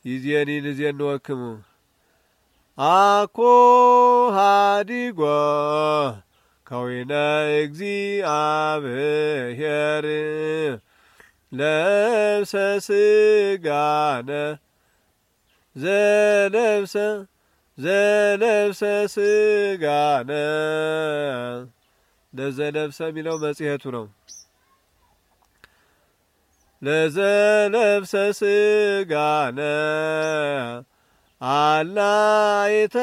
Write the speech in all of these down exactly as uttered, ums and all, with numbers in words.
ይዜኒ ንዜንወክሙ አኮ ሃዲጎ ከዊነ እግዚአብሔር ለብሰ ስጋነ ዘለብሰ ዘለብሰ ስጋነ ለዘለብሰ ሚለው መጽሔቱ ነው። ለዘለብሰ ስጋነ አላይተ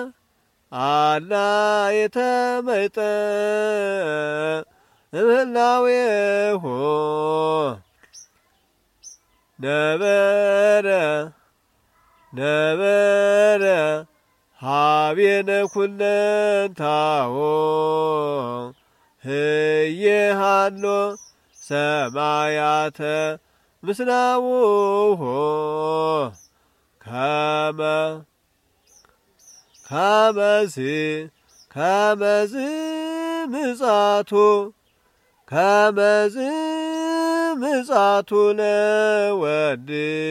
አላይተ መይጠ እምህላዌሆ ነበረ ነበረ ሀቤነ ኩለንታዎ ህየሃሎ ሰማያተ ምስናውሆ ከመ ከመዝ ከመዝ ምጻቱ ከመዝ ምጻቱ ለወድ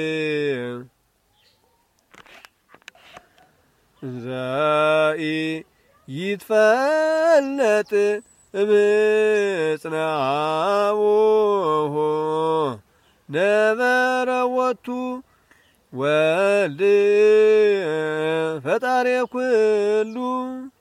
ዘኢ ይትፈለጥ እምጽናውሁ ነበረ ወቱ ወልድ ፈጣሪ ኩሉ